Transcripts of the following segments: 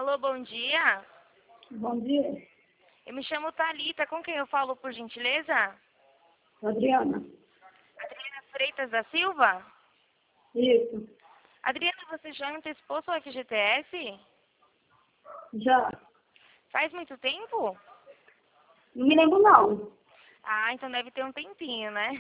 Alô, bom dia. Bom dia, Eu me chamo Thalita. Com quem eu falo, por gentileza? Adriana. Adriana Freitas da Silva? Isso, Adriana, você já antecipou seu FGTS? já. Faz muito tempo? Não me lembro não. Ah, então deve ter um tempinho, né?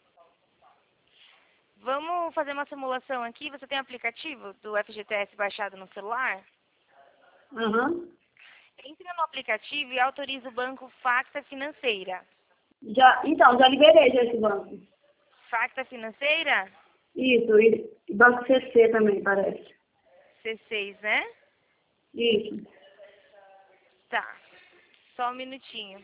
Vamos fazer uma simulação aqui. Você tem aplicativo do FGTS baixado no celular? Aham. Entre no aplicativo e autorize o banco Facta Financeira. Já, então, já liberei já esse banco. Facta Financeira? Isso, e Banco CC também, parece. C6, né? Isso. Tá. Só um minutinho.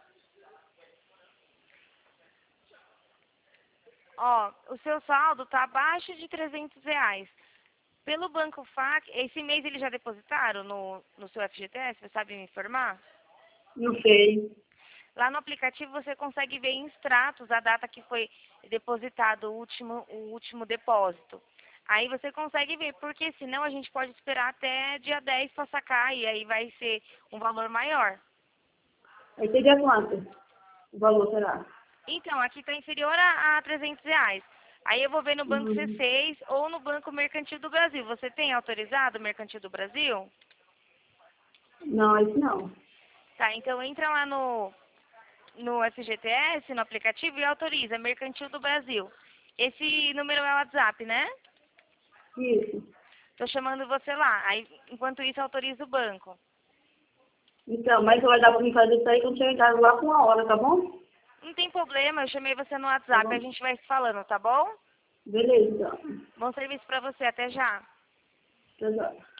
Ó, o seu saldo tá abaixo de R$ 300. Pelo Banco FAC, esse mês eles já depositaram no seu FGTS? Você sabe me informar? Não sei. Lá no aplicativo você consegue ver em extratos a data que foi depositado o último depósito. Aí você consegue ver, porque senão a gente pode esperar até dia 10 para sacar e aí vai ser um valor maior. Aí seria quanto? O valor será? Então, aqui está inferior a R$ 300. Aí eu vou ver no Banco Uhum. C6 ou no Banco Mercantil do Brasil. Você tem autorizado o Mercantil do Brasil? Não, isso não. Tá, então entra lá no FGTS, no aplicativo, e autoriza Mercantil do Brasil. Esse número é o WhatsApp, né? Isso. Tô chamando você lá. Aí, enquanto isso, autoriza o banco. Então, mas vai dar pra mim fazer isso aí quando chegar lá com uma hora, tá bom? Não tem problema, eu chamei você no Tá WhatsApp, a bom. gente vai se falando, tá bom? Beleza, então. Bom serviço pra você, até já. Até já.